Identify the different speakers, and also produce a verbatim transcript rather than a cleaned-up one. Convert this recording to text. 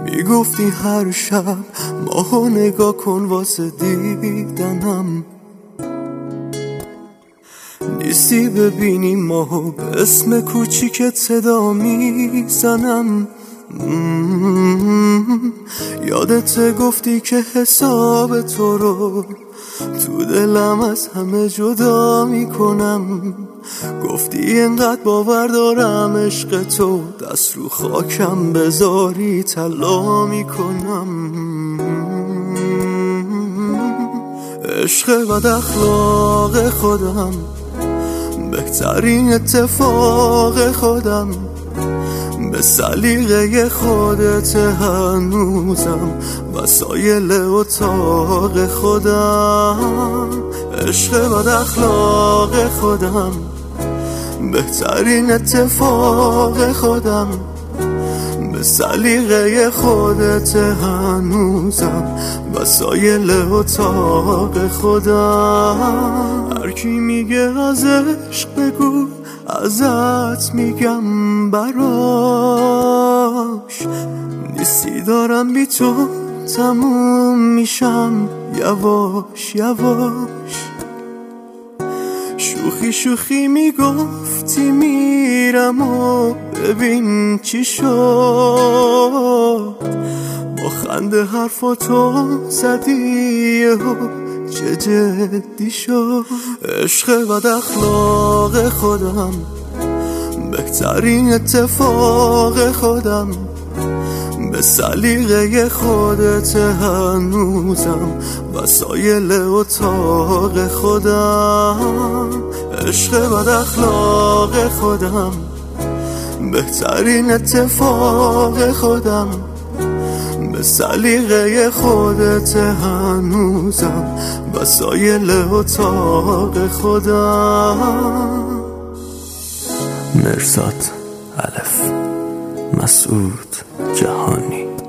Speaker 1: میگفتی هر شب ماهو نگاه کن واسه دیدنم، نیستی ببینی ماهو به اسم کوچیکت صدا میزنم. یادت گفتی که حساب تو رو تو دلم از همه جدا میکنم. گفتی انقدر باور دارم عشق تو دست رو خاکم بذاری طلا میکنم. عشق بد اخلاق خودم، بهترین اتفاق خودم، به سلیقه خودت هنوزم وسایل اتاق خودم. عشق بد اخلاق خودم، بهترین اتفاق خودم، به سلیقه خودت هنوزم وسایل اتاق خودم. هر کی میگه از عشق بگو ازت میگم براش، نیستی دارم بی تو تموم میشم یواش یواش. شوخی شوخی میگفتی میرم و ببین چی شد، با خنده حرفاتو زدی و چه جدی شد. عشق بد اخلاق خودم، بهترین اتفاق خودم، به سلیقه خودت هنوزم وسایل اتاق خودم. عشق بد اخلاق خودم، بهترین اتفاق خودم، به سلیقه خودت هنوزم وسایل اتاق خودم. مرزاد الف، مسعود جهانی.